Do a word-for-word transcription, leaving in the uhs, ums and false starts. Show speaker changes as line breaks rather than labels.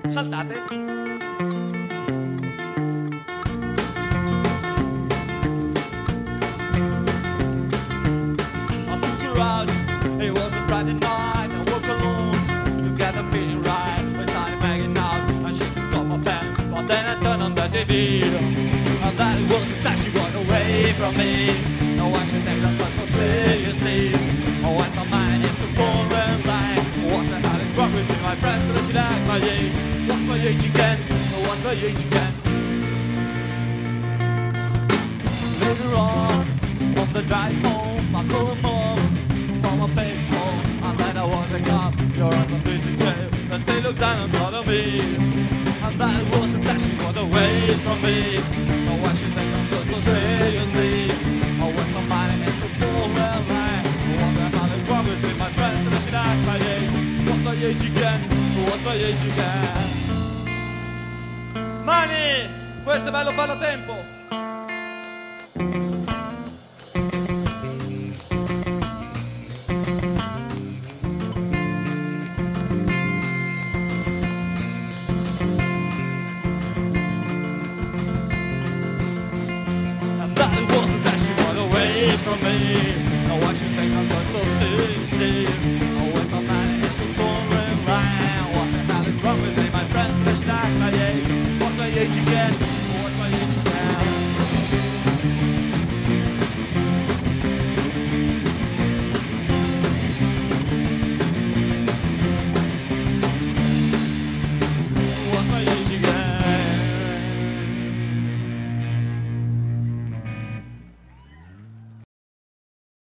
Saltate. It was a Friday night, I woke alone to get the feeling right. We started making out, and she took off my pants. But then I turned on the T V, and that was the time she got away from me. No one should take that so seriously. I went my mind into full and blank. What the hell is wrong with me? My friends said I should act my age. What's my age again? What's my age again? Later on, on the drive home, I called home. I paid home. I said I was a cop. You're on the prison jail. The state looks down and saw me. And that was the time she got away from me. Oh, why she think I'm so, so seriously? I went from mine and to full well right. What the hell is wrong with me? My friends said I should act my age. What's my age again? What's my age again? Mani! Questo è bello bello tempo! From me.